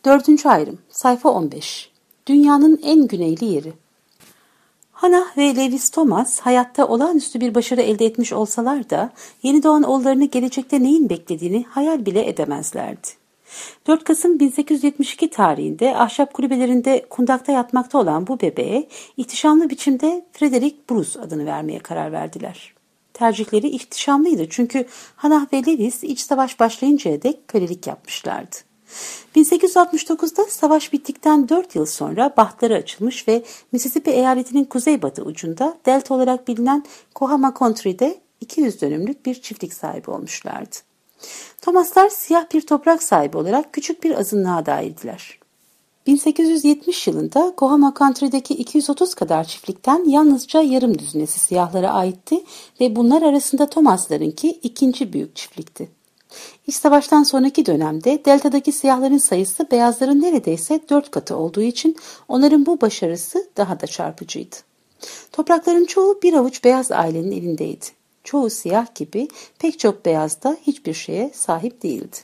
Dördüncü ayrım, sayfa 15. Dünyanın en güneyli yeri. Hannah ve Lewis Thomas hayatta olağanüstü bir başarı elde etmiş olsalar da yeni doğan oğullarını gelecekte neyin beklediğini hayal bile edemezlerdi. 4 Kasım 1872 tarihinde ahşap kulübelerinde kundakta yatmakta olan bu bebeğe ihtişamlı biçimde Frederick Bruce adını vermeye karar verdiler. Tercihleri ihtişamlıydı çünkü Hannah ve Lewis iç savaş başlayıncaya dek kölelik yapmışlardı. 1869'da savaş bittikten 4 yıl sonra bahtları açılmış ve Mississippi eyaletinin kuzeybatı ucunda delta olarak bilinen Coahoma Country'de 200 dönümlük bir çiftlik sahibi olmuşlardı. Thomaslar siyah bir toprak sahibi olarak küçük bir azınlığa dahildiler. 1870 yılında Coahoma Country'deki 230 kadar çiftlikten yalnızca yarım düzinesi siyahlara aitti ve bunlar arasında Thomaslarınki ikinci büyük çiftlikti. İç savaştan sonraki dönemde deltadaki siyahların sayısı beyazların neredeyse 4 katı olduğu için onların bu başarısı daha da çarpıcıydı. Toprakların çoğu bir avuç beyaz ailenin elindeydi. Çoğu siyah gibi pek çok beyaz da hiçbir şeye sahip değildi.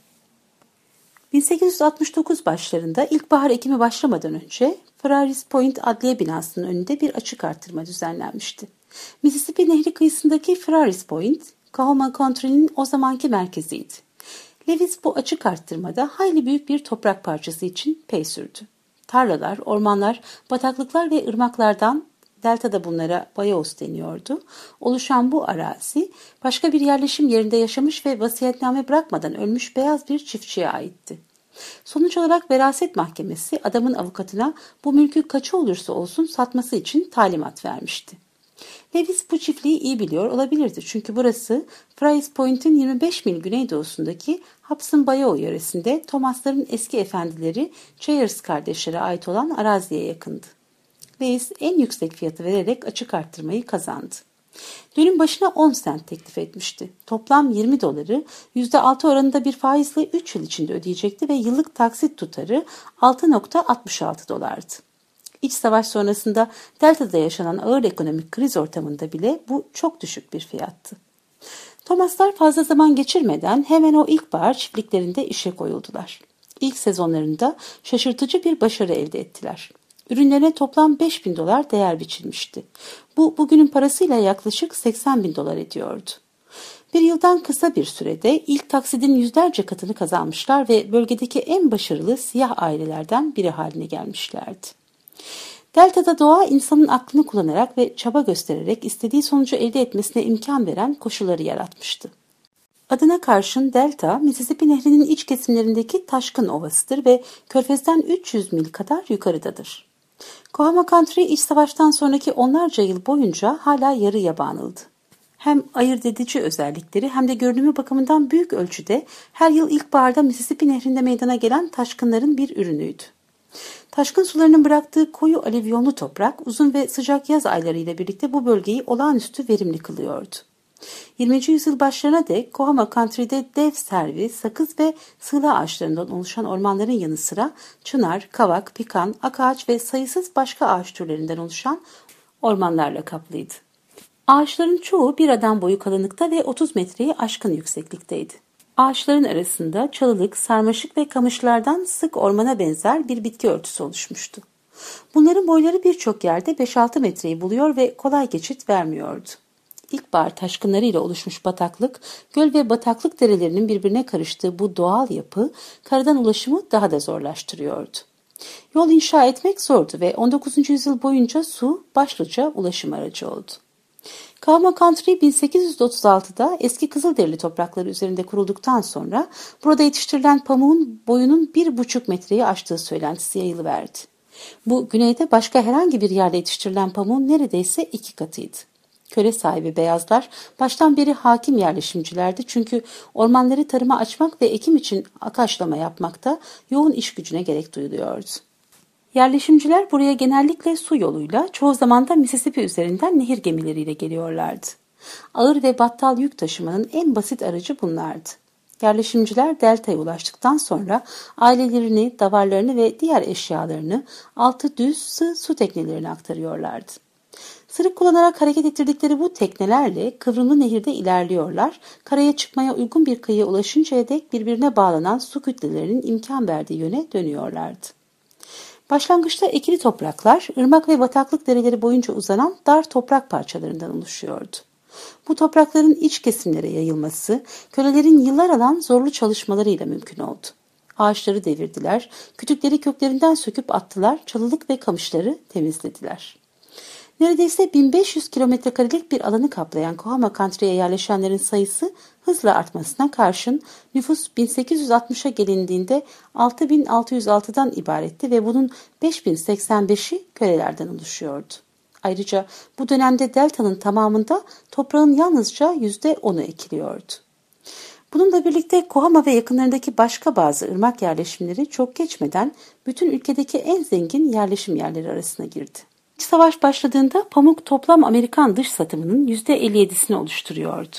1869 başlarında ilkbahar ekimi başlamadan önce Ferraris Point Adliye Binası'nın önünde bir açık artırma düzenlenmişti. Mississippi Nehri kıyısındaki Ferraris Point, Coahoma Country'nin o zamanki merkeziydi. Lewis bu açık arttırmada hayli büyük bir toprak parçası için pey sürdü. Tarlalar, ormanlar, bataklıklar ve ırmaklardan, deltada bunlara bayous deniyordu, oluşan bu arazi başka bir yerleşim yerinde yaşamış ve vasiyetname bırakmadan ölmüş beyaz bir çiftçiye aitti. Sonuç olarak veraset mahkemesi adamın avukatına bu mülkü kaçı olursa olsun satması için talimat vermişti. Lewis bu çiftliği iyi biliyor olabilirdi çünkü burası Ferraris Point'in 25 mil güneydoğusundaki Hobson Bayou yöresinde Thomasların eski efendileri Chayers kardeşlere ait olan araziye yakındı. Lewis en yüksek fiyatı vererek açık arttırmayı kazandı. Dönüm başına 10 sent teklif etmişti. Toplam $20 %6 oranında bir faizle 3 yıl içinde ödeyecekti ve yıllık taksit tutarı $6.66. İç savaş sonrasında deltada yaşanan ağır ekonomik kriz ortamında bile bu çok düşük bir fiyattı. Thomaslar fazla zaman geçirmeden hemen o ilkbahar çiftliklerinde işe koyuldular. İlk sezonlarında şaşırtıcı bir başarı elde ettiler. Ürünlerine toplam $5.000 değer biçilmişti. Bu bugünün parasıyla yaklaşık $80.000 ediyordu. Bir yıldan kısa bir sürede ilk taksidin yüzlerce katını kazanmışlar ve bölgedeki en başarılı siyah ailelerden biri haline gelmişlerdi. Delta'da doğa insanın aklını kullanarak ve çaba göstererek istediği sonucu elde etmesine imkan veren koşulları yaratmıştı. Adına karşın delta, Mississippi Nehri'nin iç kesimlerindeki taşkın ovasıdır ve körfezden 300 mil kadar yukarıdadır. Coahoma Country iç savaştan sonraki onlarca yıl boyunca hala yarı yabanıldı. Hem ayırt edici özellikleri hem de görünümü bakımından büyük ölçüde her yıl ilkbaharda Mississippi Nehri'nde meydana gelen taşkınların bir ürünüydü. Taşkın sularının bıraktığı koyu alüvyonlu toprak uzun ve sıcak yaz ayları ile birlikte bu bölgeyi olağanüstü verimli kılıyordu. 20. yüzyıl başlarına dek Coahoma Country'de dev servi, sakız ve sığla ağaçlarından oluşan ormanların yanı sıra çınar, kavak, pikan, akağaç ve sayısız başka ağaç türlerinden oluşan ormanlarla kaplıydı. Ağaçların çoğu bir adam boyu kalınlıkta ve 30 metreyi aşkın yükseklikteydi. Ağaçların arasında çalılık, sarmaşık ve kamışlardan sık ormana benzer bir bitki örtüsü oluşmuştu. Bunların boyları birçok yerde 5-6 metreyi buluyor ve kolay geçit vermiyordu. İlkbahar taşkınlarıyla oluşmuş bataklık, göl ve bataklık derelerinin birbirine karıştığı bu doğal yapı karadan ulaşımı daha da zorlaştırıyordu. Yol inşa etmek zordu ve 19. yüzyıl boyunca su başlıca ulaşım aracı oldu. Coahoma Country 1836'da eski Kızılderili toprakları üzerinde kurulduktan sonra burada yetiştirilen pamuğun boyunun 1,5 metreyi aştığı söylentisi yayılıverdi. Bu güneyde başka herhangi bir yerde yetiştirilen pamuğun neredeyse 2 katıydı. Köle sahibi beyazlar baştan beri hakim yerleşimcilerdi çünkü ormanları tarıma açmak ve ekim için akaçlama yapmakta yoğun iş gücüne gerek duyuluyordu. Yerleşimciler buraya genellikle su yoluyla, çoğu zaman da Mississippi üzerinden nehir gemileriyle geliyorlardı. Ağır ve battal yük taşımanın en basit aracı bunlardı. Yerleşimciler deltaya ulaştıktan sonra ailelerini, davarlarını ve diğer eşyalarını altı düz sığ su teknelerine aktarıyorlardı. Sırık kullanarak hareket ettirdikleri bu teknelerle kıvrımlı nehirde ilerliyorlar. Karaya çıkmaya uygun bir kıyıya ulaşıncaya dek birbirine bağlanan su kütlelerinin imkan verdiği yöne dönüyorlardı. Başlangıçta ekili topraklar, ırmak ve bataklık dereleri boyunca uzanan dar toprak parçalarından oluşuyordu. Bu toprakların iç kesimlere yayılması, kölelerin yıllar alan zorlu çalışmalarıyla mümkün oldu. Ağaçları devirdiler, kütükleri köklerinden söküp attılar, çalılık ve kamışları temizlediler. Neredeyse 1500 kilometrekarelik bir alanı kaplayan Coahoma Country'ye yerleşenlerin sayısı hızla artmasına karşın nüfus 1860'a gelindiğinde 6606'dan ibaretti ve bunun 5085'i kölelerden oluşuyordu. Ayrıca bu dönemde deltanın tamamında toprağın yalnızca %10'u ekiliyordu. Bununla birlikte Coahoma ve yakınlarındaki başka bazı ırmak yerleşimleri çok geçmeden bütün ülkedeki en zengin yerleşim yerleri arasına girdi. İç savaş başladığında pamuk toplam Amerikan dış satımının %57'sini oluşturuyordu.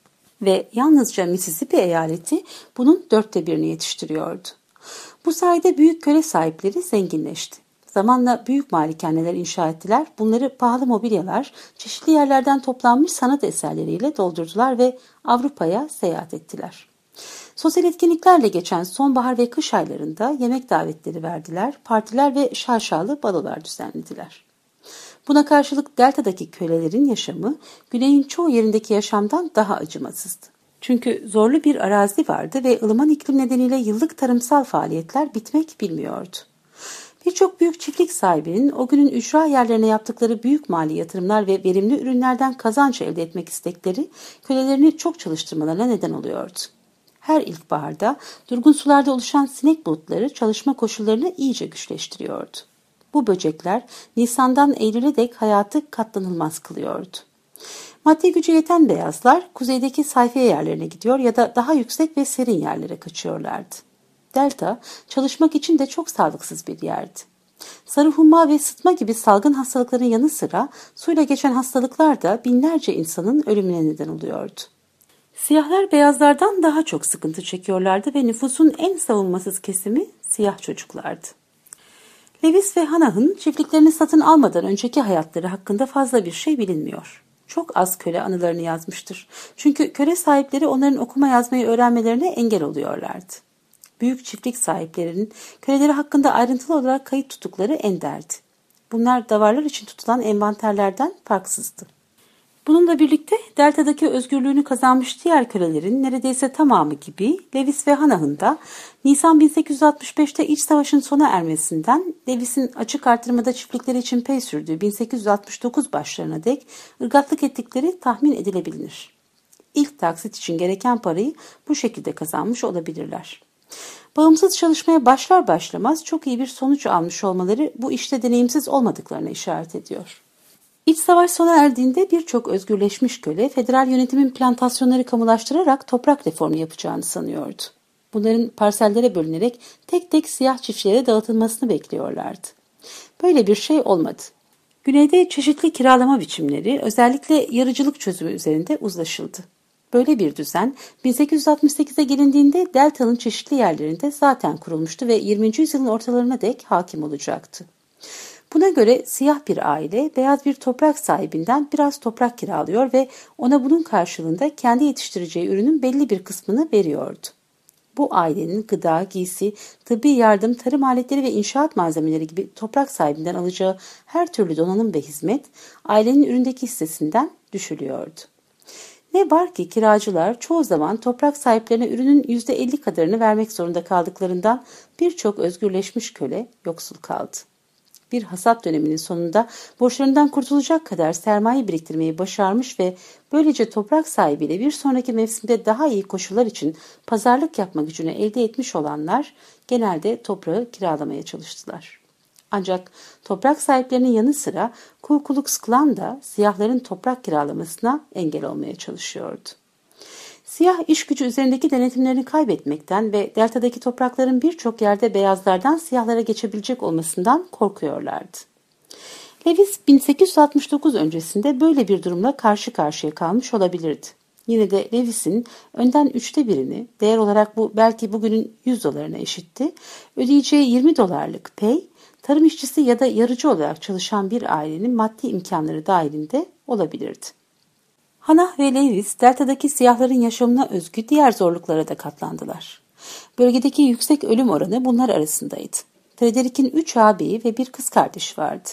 Ve yalnızca Mississippi eyaleti bunun 1/4'ünü yetiştiriyordu. Bu sayede büyük köle sahipleri zenginleşti. Zamanla büyük malikaneler inşa ettiler. Bunları pahalı mobilyalar, çeşitli yerlerden toplanmış sanat eserleriyle doldurdular ve Avrupa'ya seyahat ettiler. Sosyal etkinliklerle geçen sonbahar ve kış aylarında yemek davetleri verdiler, partiler ve şaşalı balolar düzenlediler. Buna karşılık deltadaki kölelerin yaşamı güneyin çoğu yerindeki yaşamdan daha acımasızdı. Çünkü zorlu bir arazi vardı ve ılıman iklim nedeniyle yıllık tarımsal faaliyetler bitmek bilmiyordu. Birçok büyük çiftlik sahibinin o günün ücra yerlerine yaptıkları büyük mali yatırımlar ve verimli ürünlerden kazanç elde etmek istekleri kölelerini çok çalıştırmalarına neden oluyordu. Her ilkbaharda durgun sularda oluşan sinek bulutları çalışma koşullarını iyice güçleştiriyordu. Bu böcekler Nisan'dan Eylül'e dek hayatı katlanılmaz kılıyordu. Maddi gücü yeten beyazlar kuzeydeki sayfiye yerlerine gidiyor ya da daha yüksek ve serin yerlere kaçıyorlardı. Delta çalışmak için de çok sağlıksız bir yerdi. Sarı humma ve sıtma gibi salgın hastalıkların yanı sıra suyla geçen hastalıklar da binlerce insanın ölümüne neden oluyordu. Siyahlar beyazlardan daha çok sıkıntı çekiyorlardı ve nüfusun en savunmasız kesimi siyah çocuklardı. Lewis ve Hannah'ın çiftliklerini satın almadan önceki hayatları hakkında fazla bir şey bilinmiyor. Çok az köle anılarını yazmıştır. Çünkü köle sahipleri onların okuma yazmayı öğrenmelerine engel oluyorlardı. Büyük çiftlik sahiplerinin köleleri hakkında ayrıntılı olarak kayıt tuttukları enderdi. Bunlar davarlar için tutulan envanterlerden farksızdı. Bununla birlikte deltadaki özgürlüğünü kazanmış diğer kölelerin neredeyse tamamı gibi Lewis ve Hannah'ın da Nisan 1865'te iç savaşın sona ermesinden Lewis'in açık artırmada çiftlikleri için pey sürdüğü 1869 başlarına dek ırgatlık ettikleri tahmin edilebilir. İlk taksit için gereken parayı bu şekilde kazanmış olabilirler. Bağımsız çalışmaya başlar başlamaz çok iyi bir sonuç almış olmaları bu işte deneyimsiz olmadıklarına işaret ediyor. İç savaş sona erdiğinde birçok özgürleşmiş köle federal yönetimin plantasyonları kamulaştırarak toprak reformu yapacağını sanıyordu. Bunların parsellere bölünerek tek tek siyah çiftçilere dağıtılmasını bekliyorlardı. Böyle bir şey olmadı. Güneyde çeşitli kiralama biçimleri özellikle yarıcılık çözümü üzerinde uzlaşıldı. Böyle bir düzen 1868'e gelindiğinde deltanın çeşitli yerlerinde zaten kurulmuştu ve 20. yüzyılın ortalarına dek hakim olacaktı. Buna göre siyah bir aile beyaz bir toprak sahibinden biraz toprak kiralıyor ve ona bunun karşılığında kendi yetiştireceği ürünün belli bir kısmını veriyordu. Bu ailenin gıda, giysi, tıbbi yardım, tarım aletleri ve inşaat malzemeleri gibi toprak sahibinden alacağı her türlü donanım ve hizmet ailenin üründeki hissesinden düşülüyordu. Ne var ki kiracılar çoğu zaman toprak sahiplerine ürünün %50 kadarını vermek zorunda kaldıklarından birçok özgürleşmiş köle yoksul kaldı. Bir hasat döneminin sonunda borçlarından kurtulacak kadar sermaye biriktirmeyi başarmış ve böylece toprak sahibiyle bir sonraki mevsimde daha iyi koşullar için pazarlık yapma gücünü elde etmiş olanlar genelde toprağı kiralamaya çalıştılar. Ancak toprak sahiplerinin yanı sıra Ku Klux Klan da siyahların toprak kiralamasına engel olmaya çalışıyordu. Siyah iş gücü üzerindeki denetimlerini kaybetmekten ve deltadaki toprakların birçok yerde beyazlardan siyahlara geçebilecek olmasından korkuyorlardı. Lewis 1869 öncesinde böyle bir durumla karşı karşıya kalmış olabilirdi. Yine de Lewis'in önden 1/3'ünü, değer olarak bu belki bugünün $100'na eşitti, ödeyeceği $20'lık pay, tarım işçisi ya da yarıcı olarak çalışan bir ailenin maddi imkanları dahilinde olabilirdi. Hannah ve Lewis, Delta'daki siyahların yaşamına özgü diğer zorluklara da katlandılar. Bölgedeki yüksek ölüm oranı bunlar arasındaydı. Frederick'in 3 ağabeyi ve bir kız kardeşi vardı.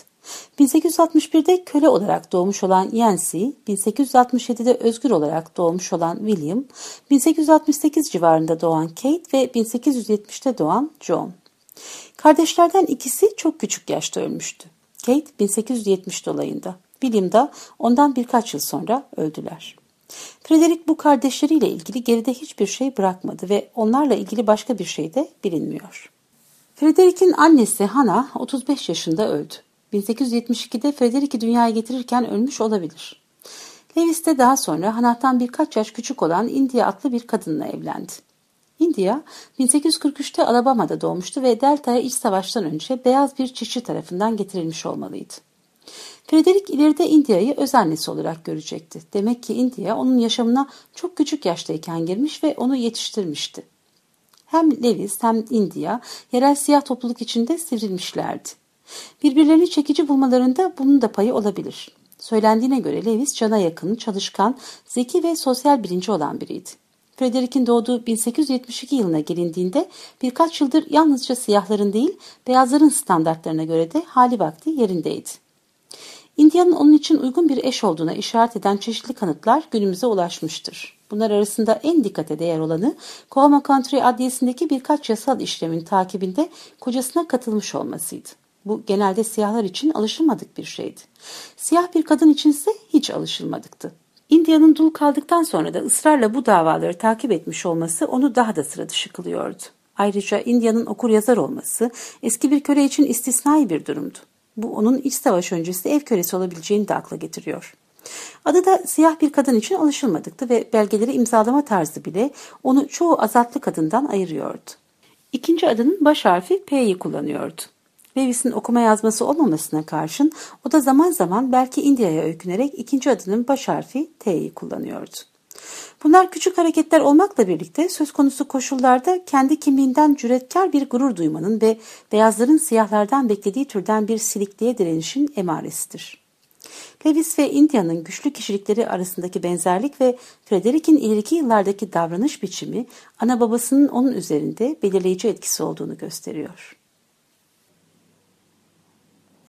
1861'de köle olarak doğmuş olan Yancy, 1867'de özgür olarak doğmuş olan William, 1868 civarında doğan Kate ve 1870'te doğan John. Kardeşlerden ikisi çok küçük yaşta ölmüştü. Kate 1870 dolayında, William da ondan birkaç yıl sonra öldüler. Frederick bu kardeşleriyle ilgili geride hiçbir şey bırakmadı ve onlarla ilgili başka bir şey de bilinmiyor. Frederick'in annesi Hannah 35 yaşında öldü. 1872'de Frederick'i dünyaya getirirken ölmüş olabilir. Lewis de daha sonra Hannah'tan birkaç yaş küçük olan India adlı bir kadınla evlendi. India 1843'te Alabama'da doğmuştu ve Delta'ya iç savaştan önce beyaz bir çiftçi tarafından getirilmiş olmalıydı. Frederick ileride India'yı öz annesi olarak görecekti. Demek ki India onun yaşamına çok küçük yaştayken girmiş ve onu yetiştirmişti. Hem Lewis hem India yerel siyah topluluk içinde sivrilmişlerdi. Birbirlerini çekici bulmalarında bunun da payı olabilir. Söylendiğine göre Lewis cana yakın, çalışkan, zeki ve sosyal bilinci olan biriydi. Frederick'in doğduğu 1872 yılına gelindiğinde birkaç yıldır yalnızca siyahların değil, beyazların standartlarına göre de hali vakti yerindeydi. India'nın onun için uygun bir eş olduğuna işaret eden çeşitli kanıtlar günümüze ulaşmıştır. Bunlar arasında en dikkate değer olanı Coahoma County Adliyesi'ndeki birkaç yasal işlemin takibinde kocasına katılmış olmasıydı. Bu genelde siyahlar için alışılmadık bir şeydi. Siyah bir kadın içinse hiç alışılmadıktı. India'nın dul kaldıktan sonra da ısrarla bu davaları takip etmiş olması onu daha da sıra dışı kılıyordu. Ayrıca India'nın okur-yazar olması eski bir köle için istisnai bir durumdu. Bu onun iç savaş öncesi ev kölesi olabileceğini de akla getiriyor. Adı da siyah bir kadın için alışılmadıktı ve belgeleri imzalama tarzı bile onu çoğu azatlı kadından ayırıyordu. İkinci adının baş harfi P'yi kullanıyordu. Lewis'in okuma yazması olmamasına karşın o da zaman zaman belki India'ya öykünerek ikinci adının baş harfi T'yi kullanıyordu. Bunlar küçük hareketler olmakla birlikte söz konusu koşullarda kendi kimliğinden cüretkar bir gurur duymanın ve beyazların siyahlardan beklediği türden bir silikliğe direnişin emaresidir. Lewis ve India'nın güçlü kişilikleri arasındaki benzerlik ve Frederick'in ileriki yıllardaki davranış biçimi ana babasının onun üzerinde belirleyici etkisi olduğunu gösteriyor.